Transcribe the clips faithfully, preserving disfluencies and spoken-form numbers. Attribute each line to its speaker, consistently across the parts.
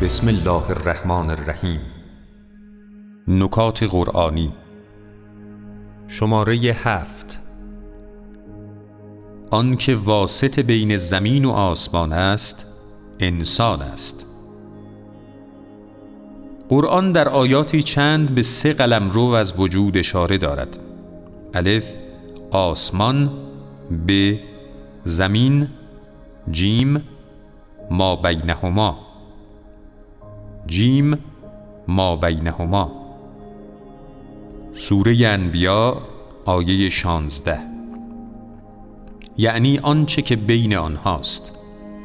Speaker 1: بسم الله الرحمن الرحیم. نکات قرآنی. شماره هفت. آن که واسط بین زمین و آسمان است انسان است. قرآن در آیاتی چند به سه قلمرو از وجود اشاره دارد: الف آسمان، ب زمین، جیم ما بینهما. جیم ما بینهما. سوره انبیاء آیه شانزده. یعنی آنچه که بین آنهاست.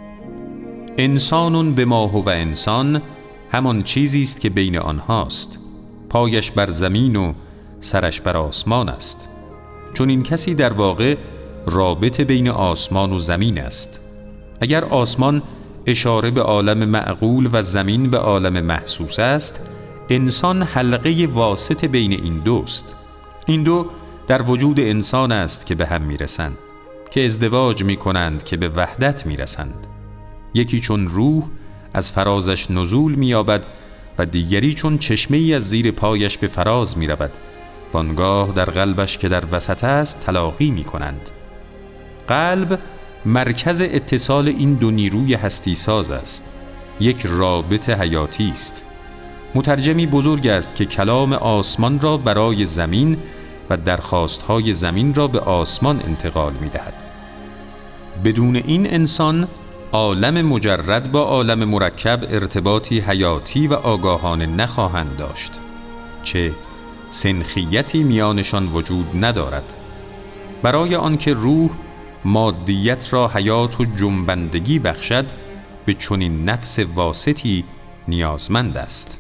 Speaker 1: انسان بما هو انسان همان چیزی است که بین آنهاست. پایش بر زمین و سرش بر آسمان است. چون این کسی در واقع رابط بین آسمان و زمین است. اگر آسمان اشاره به عالم معقول و زمین به عالم محسوس است، انسان حلقه واسط بین این دوست. این دو در وجود انسان است که به هم میرسند، که ازدواج میکنند که به وحدت میرسند. یکی چون روح از فرازش نزول مییابد و دیگری چون چشمه‌ای از زیر پایش به فراز میرود، وانگاه در قلبش که در وسط است تلاقی میکنند. قلب مرکز اتصال این دو نیروی هستی ساز است. یک رابط حیاتی است. مترجمی بزرگ است که کلام آسمان را برای زمین و درخواستهای زمین را به آسمان انتقال می دهد. بدون این انسان عالم مجرد با عالم مرکب ارتباطی حیاتی و آگاهانه نخواهند داشت، چه سنخیتی میانشان وجود ندارد. برای آنکه روح مادیت را حیات و جنبندگی بخشد، به چنین نفس واسطی نیازمند است.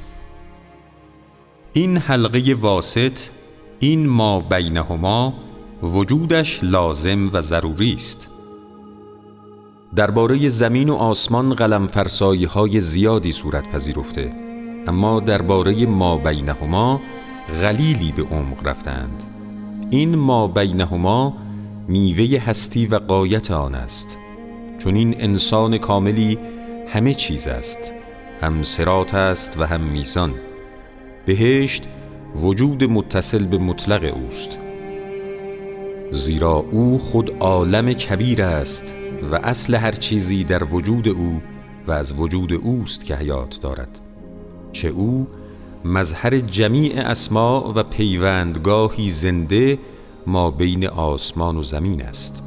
Speaker 1: این حلقه واسط، این ما بینهما، وجودش لازم و ضروری است. درباره زمین و آسمان قلم فرسایی های زیادی صورت پذیرفته، اما درباره ما بینهما قلیلی به عمق رفتند. این ما بینهما میوه هستی و غایت آن است. چون این انسان کاملی همه چیز است، هم صراط است و هم میزان. بهشت وجود متصل به مطلق اوست، زیرا او خود عالم کبیر است و اصل هر چیزی در وجود او و از وجود اوست که حیات دارد. چه او مظهر جمیع اسما و پیوندگاهی زنده ما بین آسمان و زمین است.